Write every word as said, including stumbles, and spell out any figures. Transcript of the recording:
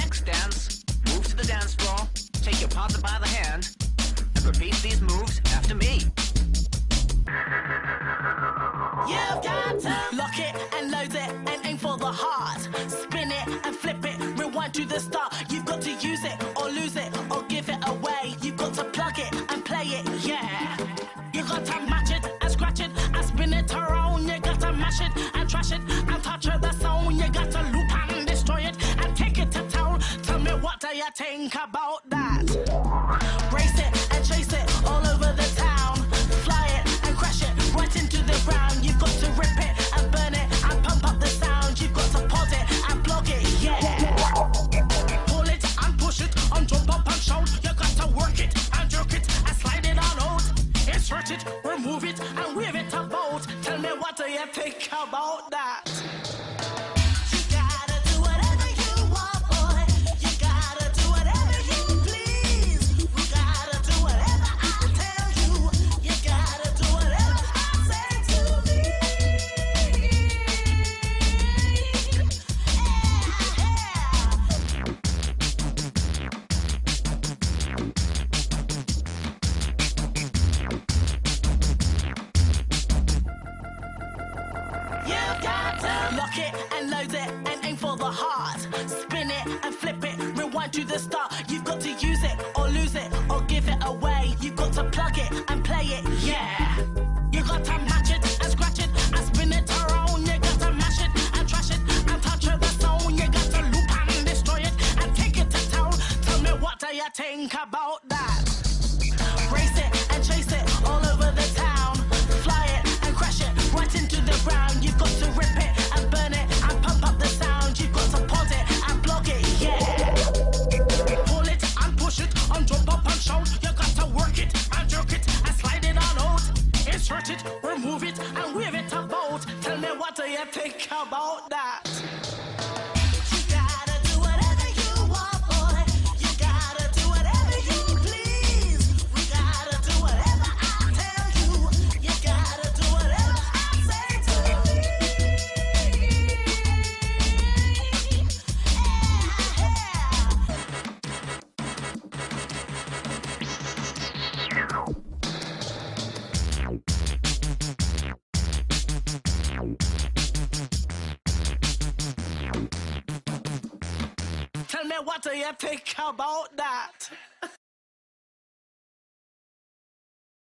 next dance, move to the dance floor, take your partner by the hand, and repeat these moves after me. You've got to lock it and load it and aim for the heart. Spin it and flip it, rewind to the start. You've got to use it or lose it or give it away. You've got to plug it and play it, yeah. You got to match it and scratch it and spin it around. You got to mash it and trash it and touch the sound. You got to loop and destroy it and take it to town. Tell me, what do you think about that? Race it and chase it all over the town. Fly it and crash it right into the ground. You've got to rip it and burn it and pump up the sound. You've got to pause it and blog it, yeah. Pull it and push it and jump up and shout. You got to work it and jerk it and slide it all out. Insert it, remove it and wave it about. Tell me, what do you think about that? Lock it and load it and aim for the heart. Spin it and flip it, rewind to the start. You've got to use it or lose it or give it away. You've got to plug it and play it, yeah. You got to match it and scratch it and spin it around. You got to mash it and trash it and touch the sound. You got to loop and destroy it and take it to town. Tell me, what do you think about that? Race it and chase it all over the town. Fly it and crash it right into the ground. You've got to rip it and burn it and pump up the sound. You've got to pause it and blog it, yeah. Pull it and push it and jump up and shout. You got to work it and jerk it and slide it all out. Insert it, remove it and wave it about. Tell me, what do you think about that? Tell me, what do you think about that?